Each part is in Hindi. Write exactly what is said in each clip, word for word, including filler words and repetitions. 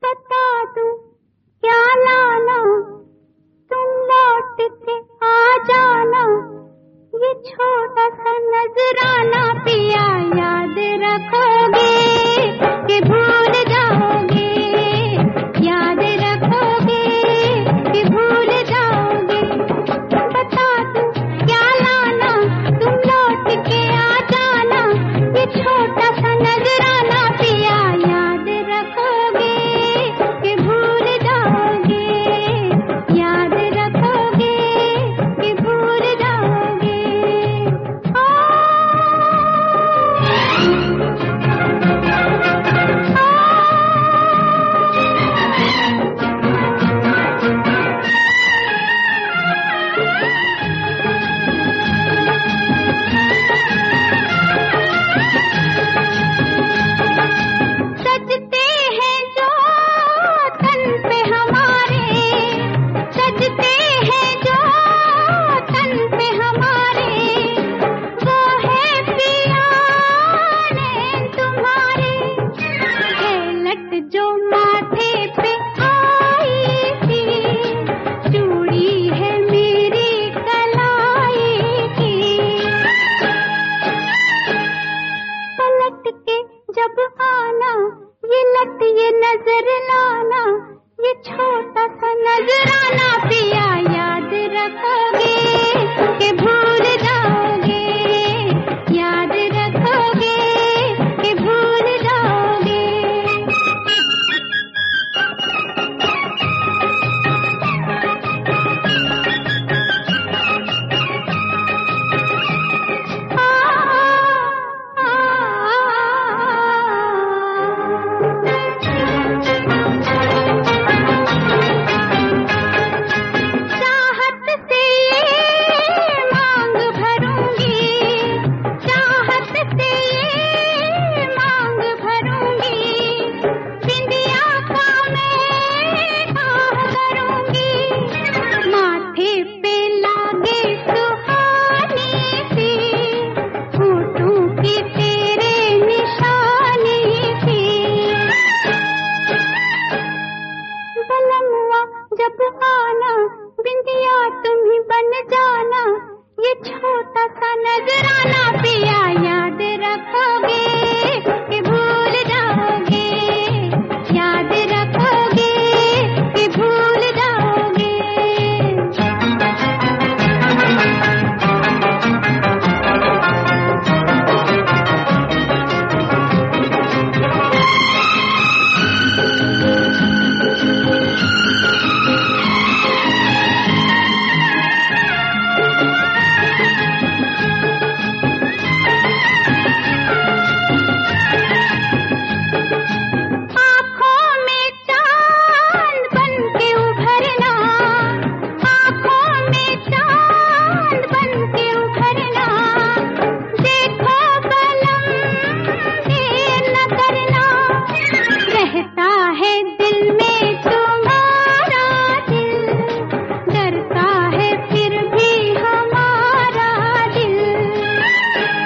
बता दूं क्या लाना, तुम लौट के आ जाना, ये छोटा सा नजराना पिया याद रखोगे कि भूल जाओगे, याद रखोगे कि भूल जाओगे। बता दूं क्या लाना, तुम लौट के आ जाना, ये छोटा सा नजराना पिया याद रखोगे कि भूल जाओगे, याद रखोगे कि भूल जाओगे। आ, सजते हैं जो तन पे हमारे, सजते हैं जो तन पे हमारे, वो है पियाने तुम्हारे। है लट जो माथे पे आई थी, चूड़ी है मेरी कलाई की। पलट के जब आना, ये लट ये नजर लाना, ये छोटा सा नजराना पिया याद रखोगे कि भूल जाओगे, याद रखोगे कि भूल जाओगे। चाहत से ये मांग भरूंगी, चाहत से ये मांग भरूंगी, बिंदिया का मैं आह करूंगी। माथे पे लागे सुहानी सी, होठों की तेरे निशानी सी। बलमुआ जब आना, बिंदिया तुम ही बन जाना, ये छोटा सा नजराना पिया याद रखोगे कि भूल जाओगे, याद रखोगे कि भूल जाओगे। आँखों में चांद बन के उभरना, आँखों में चांद बन के उभरना, देखो बलम देर न करना। रहता है दिल में तुम्हारा दिल, डरता है फिर भी हमारा दिल।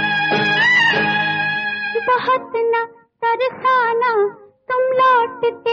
बहुत न तरसाना, तुम लौट के